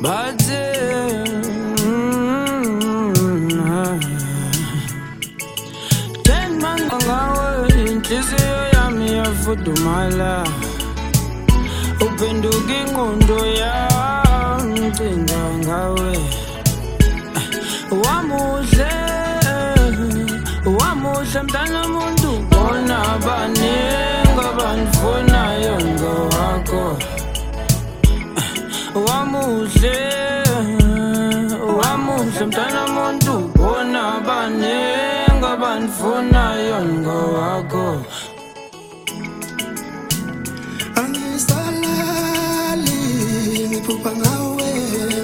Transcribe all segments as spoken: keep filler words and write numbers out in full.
Bathi ten manga ngawe inhliziyo yami yafudumala uphenduka ingqondo yami ngicinga ngawe wamuhle wamuhle mntana muntu bona baningi abanifunayo ngowakho wamuhle wamuhle mntana muntu bona baningi abanifunayo ngowakho angisalali ngiphupha ngawe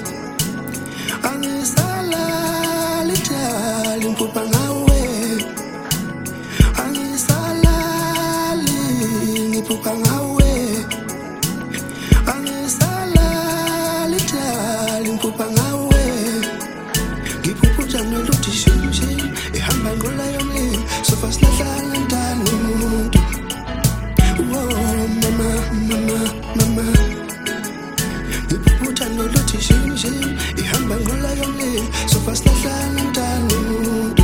angisalali njalo ngiphupha ngawe angisalali ngiphupha ngawe angisalali njalo ngiphupha ngawe ngiphupha njani lokuthi shim shim ihamba ngola yomlilo sofa silahlala ntana umuntu mama mama mama ngiphupha njani lokuthi shim shim ihamba ngola yomlilo sofa silahlala ntana umuntu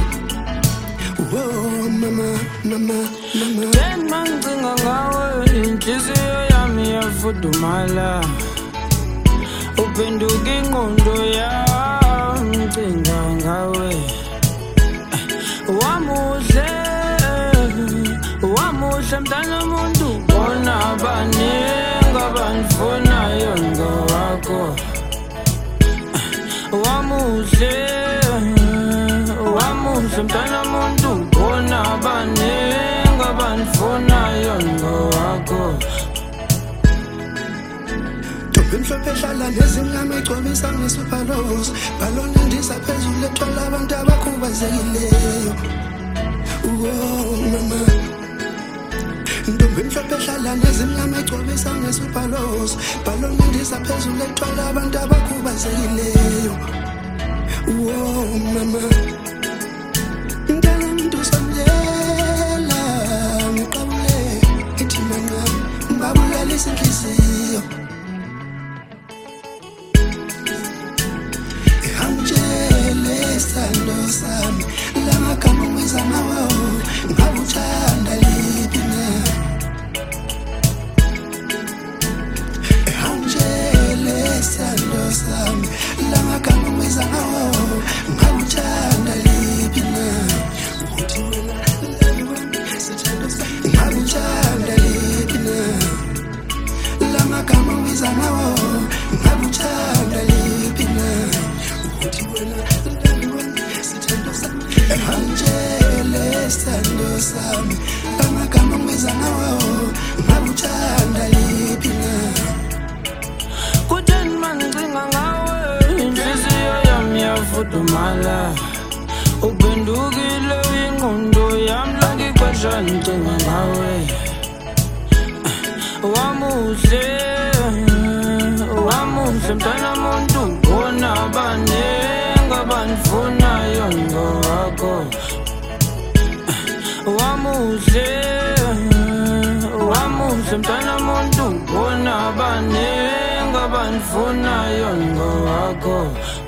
mama mama mama ten mangicinga ngawe inhliziyo yami yafudumala uphenduka ingqondo yami ngicinga ngawe wamuhle wamuhle mntana muntu bona baningi abanifunayo ngowakho wamuhle wamuhle mntana muntu bona baningi abanifunayo ngowakho mhlophe ehlala nezimnyama egcobisa ngesuphalos balona ndiza phezulu ethwala abantu abakhubazekileyo mama ntombi mhlophe ehlala nezimnyama egcobisa ngesuphalos balona ndiza phezulu ethwala abantu abakhubazekileyo mama mntana muntu samyela ngiqabule ithi manqa ngibabulalisa inhliziyo sando sami lamagama ngizama wawo ngabuthanda liphi na ehangele sando sami lamagama ngizama wawo ngabuthanda liphi na uthi wena sithando sami ngabuthanda liphi na lamagama ngizama wawo ngabuthanda liphi na uthi wena Angele sando sami amagama ngizana wawo ngabuthanda liphi na kutheni mangicinga ngawe inhliziyo yami yafudumala uphendukile ingqondo yami lonke ixesha ngicinga ngawe wamuhle wamuhle mntana muntu bona baningi abanifunayo ngowakho wamuhle wamuhle mntana muntu bona baningi abanifunayo ngowakho